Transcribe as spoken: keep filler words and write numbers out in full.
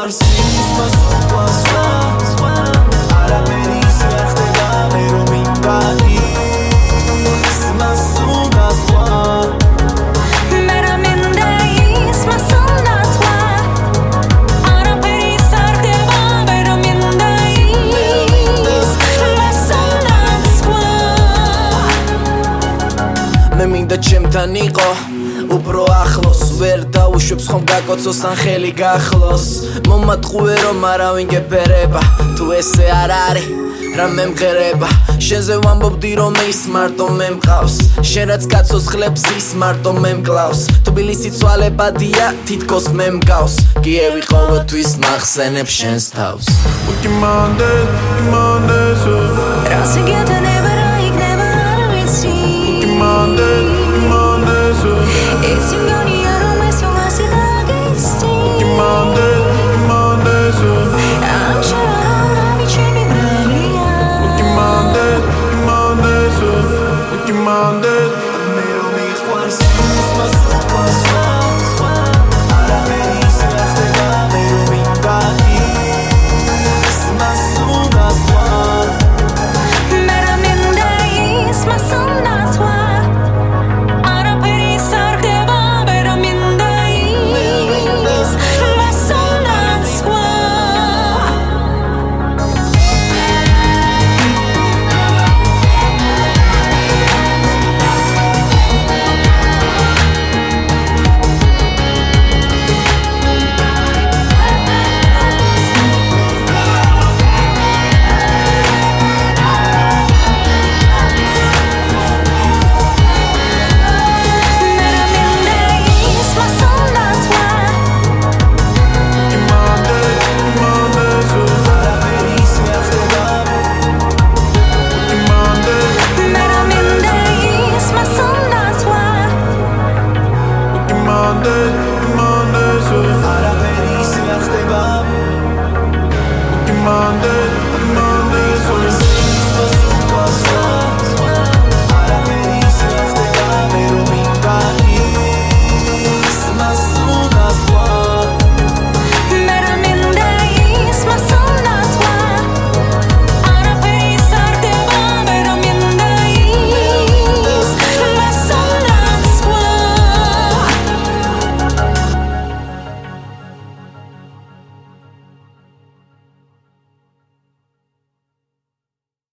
მარსის მასულა სხვა არაფერი ისე არ ხდება მე რომ მინდა ის მასულა სხვა მე რომ მინდა ის მასულა სხვა არაფერი ისე არ ხდება მე რომ მინდა ის მასულა სხვა მე მინდა ჩემთან იყო უფრო ახლოს ვერ დაუშვებს ხომ გაკოცოს ან ხელი გახლოს მომატყუე რომ არავინ გეფერება თუ ესე არ არის რა მე მღერება შენზე ვამბობდი რომ ის მარტო მე მყავს შენ რაც კაცოს ხლებს ის მარტო მე მკლავს თბილისი ცვალებადია თითქოს მე მგავს კიევი ყოველთვის მახსენებს შენს თავს უკიმანდეთ უკიმანდეთ რას იგეთანება რა იქნება არ ვიცი უკიმანდეთ უკიმანდეთ It's imgoniya რომ ეს ვასი დაგიცდი უკიმანდეთ უკიმანდეთ ამ შარარავი ჩემი ბრალია ukimandeth ukimandeth ukimandeth